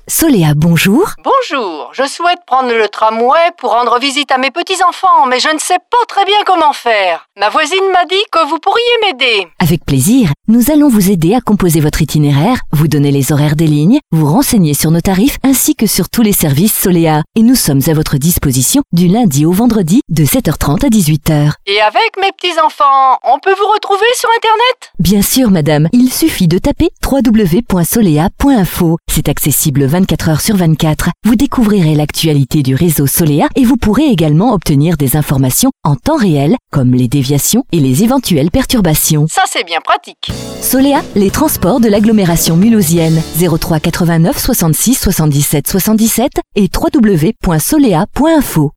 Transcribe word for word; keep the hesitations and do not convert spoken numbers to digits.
Soléa, bonjour. Bonjour, je souhaite prendre le tramway pour rendre visite à mes petits-enfants, mais je ne sais pas très bien comment faire. Ma voisine m'a dit que vous pourriez m'aider. Avec plaisir, nous allons vous aider à composer votre itinéraire, vous donner les horaires des lignes, vous renseigner sur nos tarifs ainsi que sur tous les services Soléa. Et nous sommes à votre disposition du lundi au vendredi de sept heures trente à dix-huit heures. Et avec mes petits-enfants, on peut vous retrouver sur Internet ? Bien sûr, madame, il suffit de taper w w w point soléa point info. C'est accessible vingt-quatre heures sur vingt-quatre. Vous découvrirez l'actualité du réseau Soléa et vous pourrez également obtenir des informations en temps réel, comme les déviations et les éventuelles perturbations. Ça, c'est bien pratique. Soléa, les transports de l'agglomération mulhousienne. zéro trois quatre-vingt-neuf soixante-six soixante-dix-sept soixante-dix-sept et w w w point soléa point info.